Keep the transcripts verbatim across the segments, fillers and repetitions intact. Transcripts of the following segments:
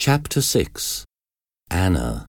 Chapter six. Anna.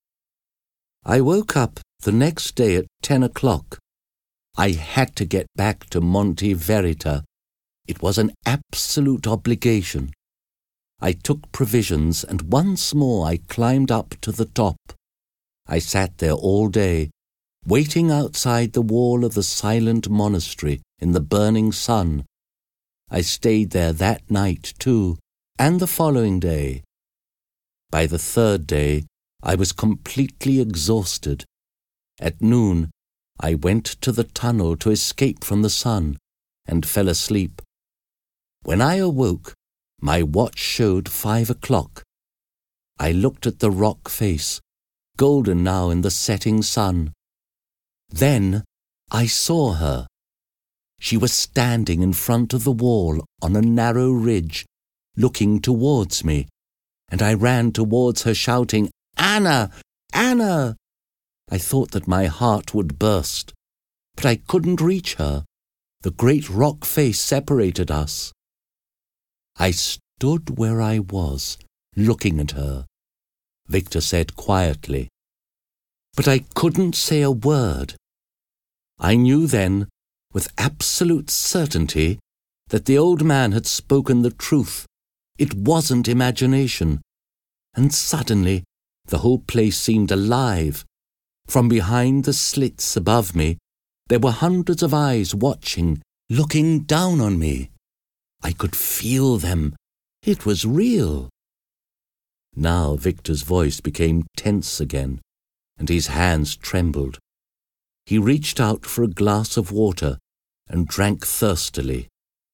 I woke up the next day at ten o'clock. I had to get back to Monte Verita. It was an absolute obligation. I took provisions and once more I climbed up to the top. I sat there all day, waiting outside the wall of the silent monastery in the burning sun. I stayed there that night too, and the following day. By the third day, I was completely exhausted. At noon, I went to the tunnel to escape from the sun and fell asleep. When I awoke, my watch showed five o'clock. I looked at the rock face, golden now in the setting sun. Then I saw her. She was standing in front of the wall on a narrow ridge, looking towards me, and I ran towards her shouting, "Anna! Anna!" I thought that my heart would burst, but I couldn't reach her. The great rock face separated us. I stood where I was, looking at her. Victor said quietly, but I couldn't say a word. I knew then, with absolute certainty, that the old man had spoken the truth. It wasn't imagination. And suddenly, the whole place seemed alive. From behind the slits above me, there were hundreds of eyes watching, looking down on me. I could feel them. It was real. Now Victor's voice became tense again, and his hands trembled. He reached out for a glass of water and drank thirstily.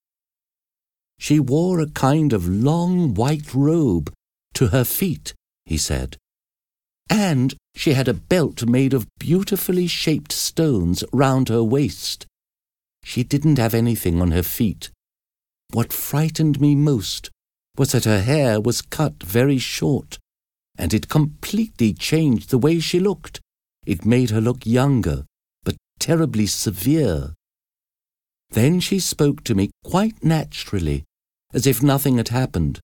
She wore a kind of long white robe to her feet, he said, and she had a belt made of beautifully shaped stones round her waist. She didn't have anything on her feet. What frightened me most was that her hair was cut very short, and it completely changed the way she looked. It made her look younger, but terribly severe. Then she spoke to me quite naturally, as if nothing had happened.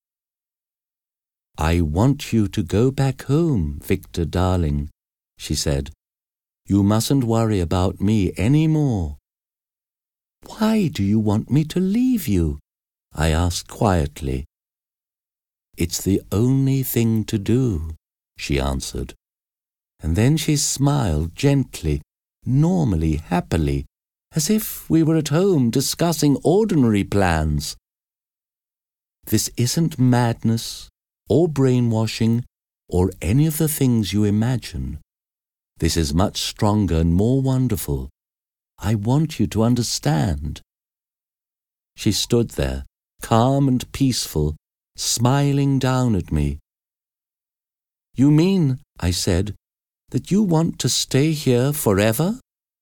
"I want you to go back home, Victor darling," she said. "You mustn't worry about me any more." "Why do you want me to leave you?" I asked quietly. "It's the only thing to do," she answered. And then she smiled gently, normally, happily, as if we were at home discussing ordinary plans. "This isn't madness or brainwashing or any of the things you imagine. This is much stronger and more wonderful. I want you to understand." She stood there, calm and peaceful, smiling down at me. "You mean," I said, "that you want to stay here forever?"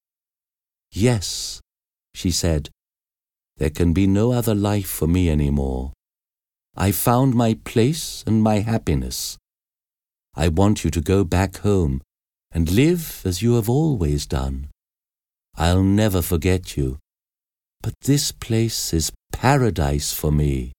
"Yes," she said. "There can be no other life for me any more. I found my place and my happiness. I want you to go back home and live as you have always done. I'll never forget you, but this place is paradise for me."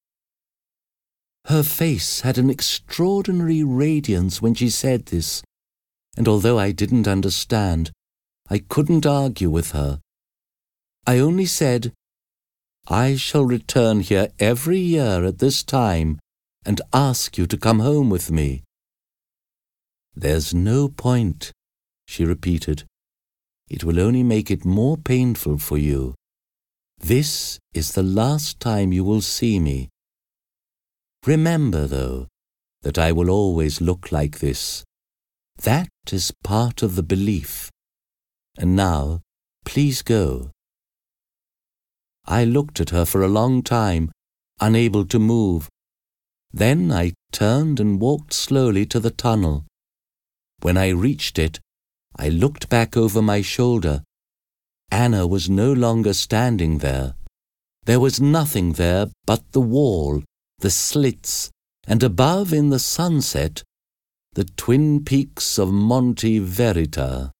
Her face had an extraordinary radiance when she said this, and although I didn't understand, I couldn't argue with her. I only said, "I shall return here every year at this time and ask you to come home with me." "There's no point," she repeated. "It will only make it more painful for you. This is the last time you will see me. Remember, though, that I will always look like this. That is part of the belief. And now, please go." I looked at her for a long time, unable to move. Then I turned and walked slowly to the tunnel. When I reached it, I looked back over my shoulder. Anna was no longer standing there. There was nothing there but the wall, the slits, and above in the sunset, the twin peaks of Monte Verita.